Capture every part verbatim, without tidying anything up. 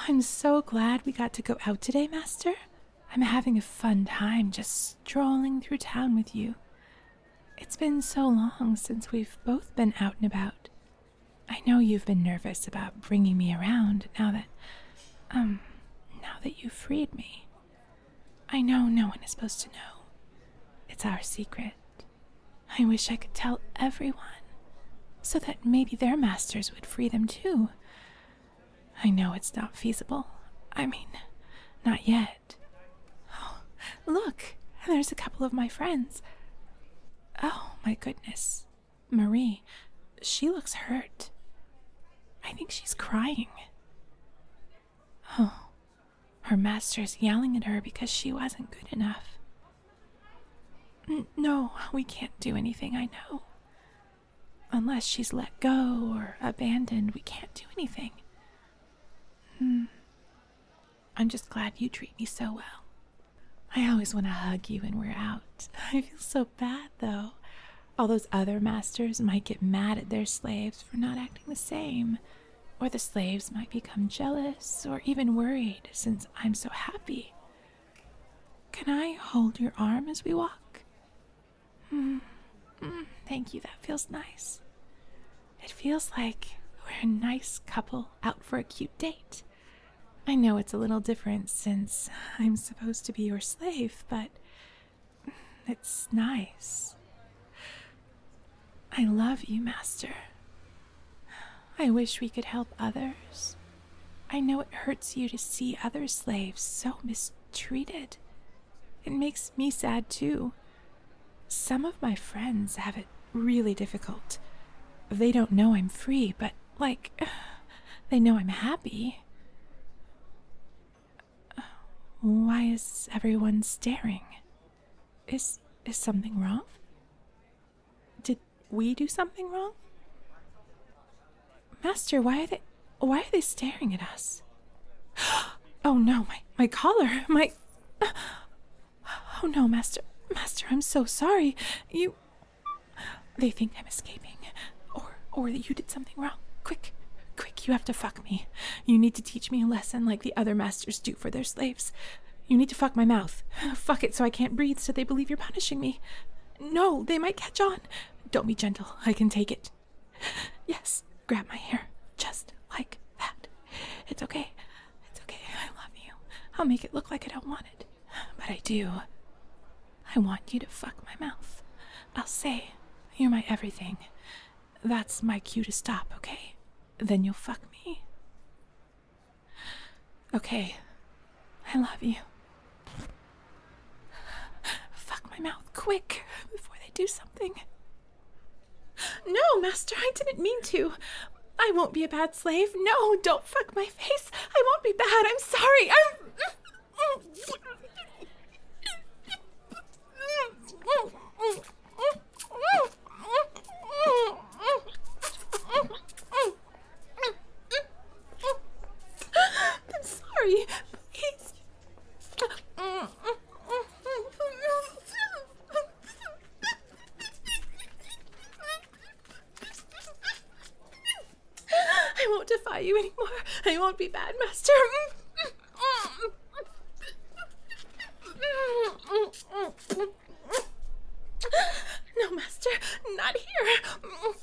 I'm so glad we got to go out today, Master. I'm having a fun time just strolling through town with you. It's been so long since we've both been out and about. I know you've been nervous about bringing me around now that, um, now that you've freed me. I know no one is supposed to know. It's our secret. I wish I could tell everyone, so that maybe their masters would free them too. I know it's not feasible. I mean, not yet. Oh, look, there's a couple of my friends. Oh, my goodness. Marie, she looks hurt. I think she's crying. Oh, her master's yelling at her because she wasn't good enough. N- no, we can't do anything, I know. Unless she's let go or abandoned, we can't do anything. Hmm. I'm just glad you treat me so well. I always want to hug you when we're out. I feel so bad, though. All those other masters might get mad at their slaves for not acting the same, or the slaves might become jealous or even worried since I'm so happy. Can I hold your arm as we walk? Hmm. Mm, thank you, that feels nice. It feels like we're a nice couple out for a cute date. I know it's a little different since I'm supposed to be your slave, but it's nice. I love you, Master. I wish we could help others. I know it hurts you to see other slaves so mistreated. It makes me sad, too. Some of my friends have it really difficult. They don't know I'm free, but, like, they know I'm happy. Why is everyone staring? Is is something wrong? Did we do something wrong? Master, why are they why are they staring at us? Oh no, my, my collar, my Oh no, Master Master, I'm so sorry. You They think I'm escaping. Or or that you did something wrong. Quick, quick, you have to fuck me. You need to teach me a lesson like the other masters do for their slaves. You need to fuck my mouth. Fuck it so I can't breathe so they believe you're punishing me. No, they might catch on. Don't be gentle. I can take it. Yes, grab my hair. Just like that. It's okay. It's okay. I love you. I'll make it look like I don't want it. But I do. I want you to fuck my mouth. I'll say, you're my everything. That's my cue to stop, okay? Then you'll fuck me. Okay. I love you. Fuck my mouth, quick, before they do something. No, Master, I didn't mean to. I won't be a bad slave. No, don't fuck my face. I won't be bad. I'm sorry. I'm... I'm sorry. Please. I won't defy you anymore. I won't be bad, Master. No, Master, not here.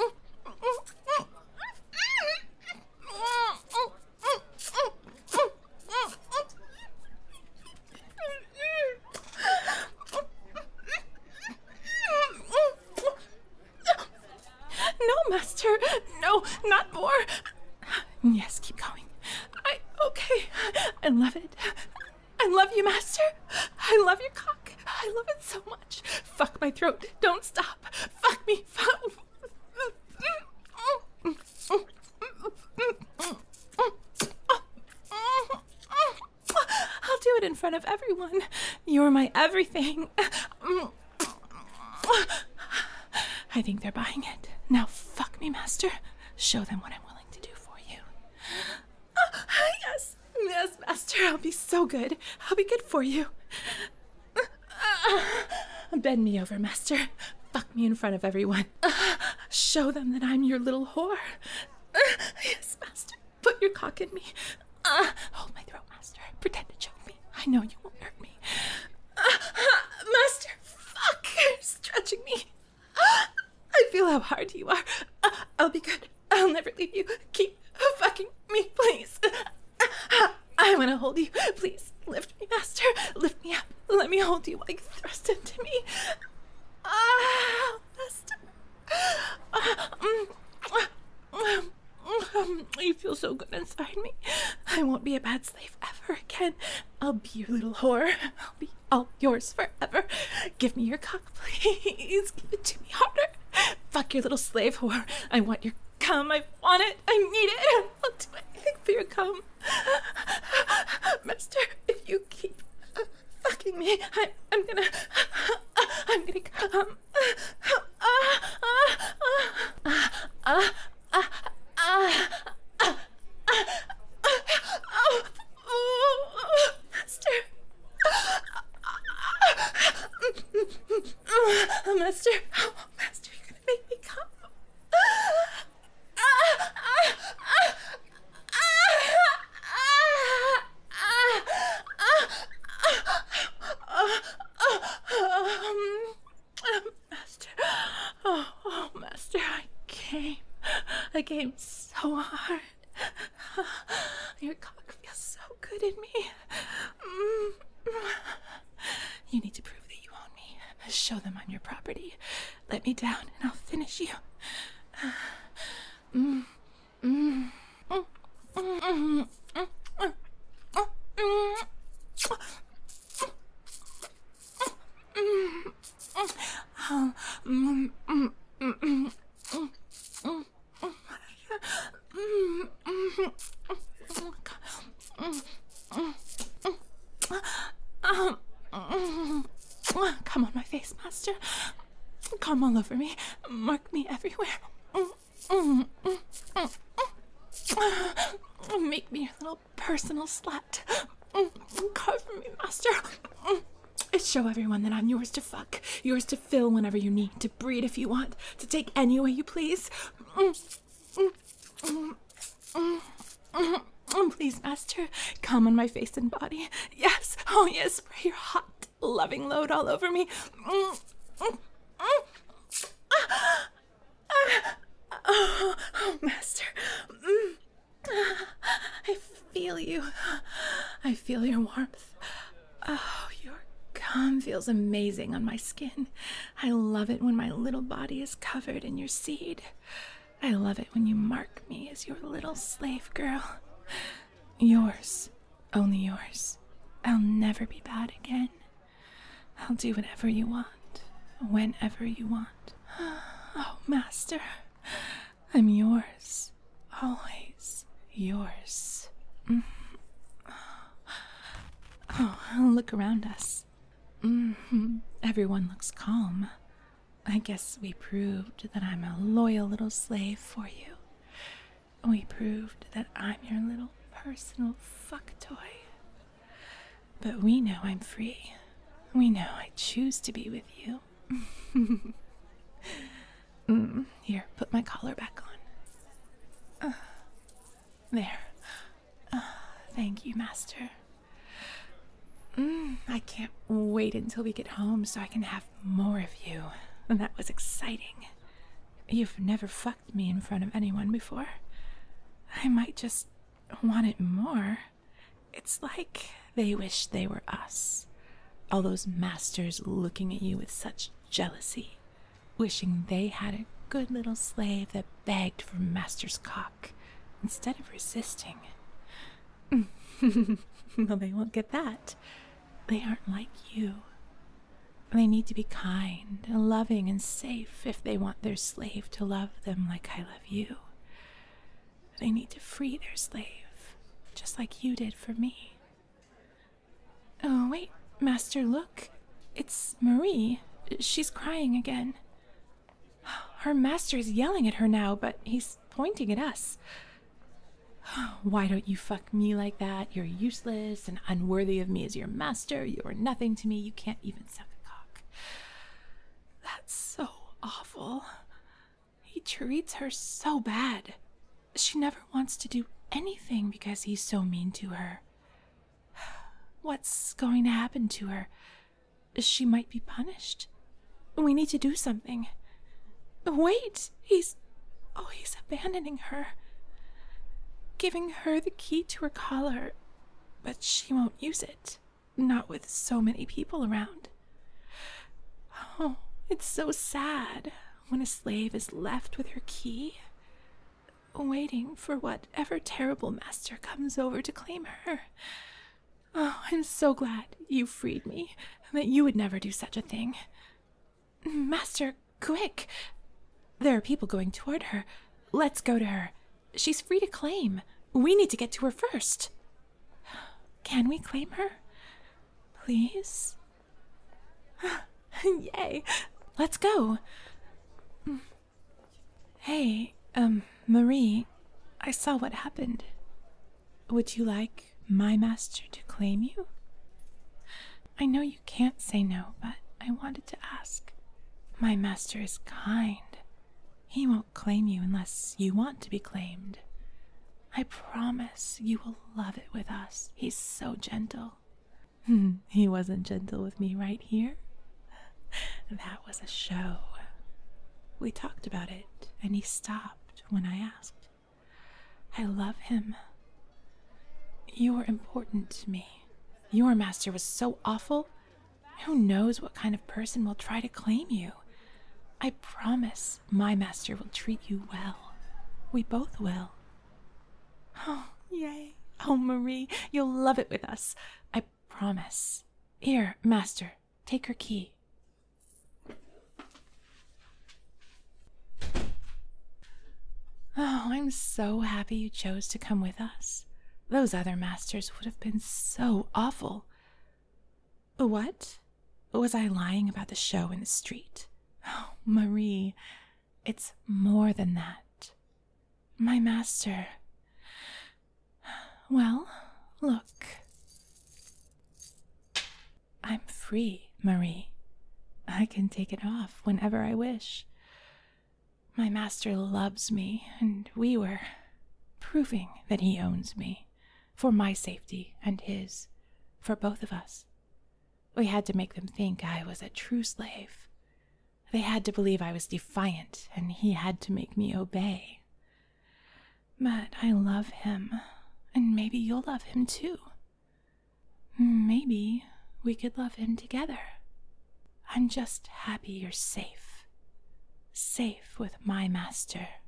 No, Master, no, not more. Yes, keep going. I, okay, I love it. I love you, Master. I love your cock. I love it so much. Fuck my throat. Don't stop. Fuck me. Fuck. I'll do it in front of everyone. You're my everything. I think they're buying it. Now fuck me, Master. Show them what I'm willing to do for you. Oh, yes. Yes, Master. I'll be so good. I'll be good for you. Bend me over, Master. Fuck me in front of everyone. Show them that I'm your little whore. Yes, Master. Put your cock in me. Uh, hold my throat, Master. Pretend to choke me. I know you won't hurt me. Uh, uh, Master, fuck! You're stretching me. Uh, I feel how hard you are. Uh, I'll be good. I'll never leave you. Keep fucking me, please. Uh, I want to hold you. Please, lift me, Master. Lift me up. Let me hold you like thrust into me. Ah, uh, Master. Uh, um, um, um, you feel so good inside me. I won't be a bad slave ever again. I'll be your little whore. I'll be all yours forever. Give me your cock, please. Give it to me harder. Fuck your little slave whore. I want your cum. I want it. I need it. I'll do anything for your cum. Master, if you keep fucking me, I, I'm gonna... I'm gonna come. Master. Master. Master, you're gonna make me come. Master. Oh, oh, Master, I came. I came so hard. Your cock feels so good in me. You need to prove that you own me. Show them I'm your property. Let me down and I'll finish you. Mm, mm, mm, mm, mm, mm, mm, mm. Oh, mm, mm, mm, mm, mm, mm, mm. Come on my face, Master. Come all over me. Mark me everywhere. Make me your little personal slut. Cover me, Master. Show everyone that I'm yours to fuck, yours to fill whenever you need, to breed if you want, to take any way you please. Please, Master, come on my face and body. Yes, oh yes, spray your hot, loving load all over me. Oh, oh, Master. I feel you. I feel your warmth. Oh, your cum feels amazing on my skin. I love it when my little body is covered in your seed. I love it when you mark me as your little slave girl. Yours, only yours. I'll never be bad again. I'll do whatever you want, whenever you want. Oh, Master, I'm yours, always yours. Oh, look around us. Mm-hmm. Everyone looks calm. I guess we proved that I'm a loyal little slave for you. We proved that I'm your little personal fuck toy. But we know I'm free. We know I choose to be with you. mm, here, put my collar back on. Uh, there. Uh, thank you, Master. Mm, I can't wait until we get home so I can have more of you. That was exciting. You've never fucked me in front of anyone before. I might just want it more. It's like they wish they were us. All those masters looking at you with such jealousy, wishing they had a good little slave that begged for master's cock instead of resisting. Well, they won't get that. They aren't like you. They need to be kind, loving, and safe if they want their slave to love them like I love you. They need to free their slave, just like you did for me. Oh, wait, Master, look. It's Marie. She's crying again. Her master is yelling at her now, but he's pointing at us. Why don't you fuck me like that? You're useless and unworthy of me as your master. You are nothing to me. You can't even suck a cock. That's so awful. He treats her so bad. She never wants to do anything because he's so mean to her. What's going to happen to her? She might be punished. We need to do something. Wait, he's... Oh, he's abandoning her. Giving her the key to her collar, but she won't use it. Not with so many people around. Oh, it's so sad when a slave is left with her key, waiting for whatever terrible master comes over to claim her. Oh, I'm so glad you freed me, that you would never do such a thing. Master, quick! There are people going toward her. Let's go to her. She's free to claim. We need to get to her first. Can we claim her? Please? Yay! Let's go! Hey, um, Marie, I saw what happened. Would you like my master to claim you? I know you can't say no, but I wanted to ask. My master is kind. He won't claim you unless you want to be claimed. I promise you will love it with us. He's so gentle. He wasn't gentle with me right here. That was a show. We talked about it, and he stopped when I asked. I love him. You're important to me. Your master was so awful. Who knows what kind of person will try to claim you? I promise my master will treat you well. We both will. Oh, yay. Oh, Marie, you'll love it with us. I promise. Here, master, take her key. Oh, I'm so happy you chose to come with us. Those other masters would have been so awful. What? Was I lying about the show in the street? Oh, Marie, it's more than that. My master... Well, look. I'm free, Marie. I can take it off whenever I wish. My master loves me, and we were proving that he owns me, for my safety and his, for both of us. We had to make them think I was a true slave. They had to believe I was defiant, and he had to make me obey. But I love him, and maybe you'll love him too. Maybe we could love him together. I'm just happy you're safe. Safe with my master.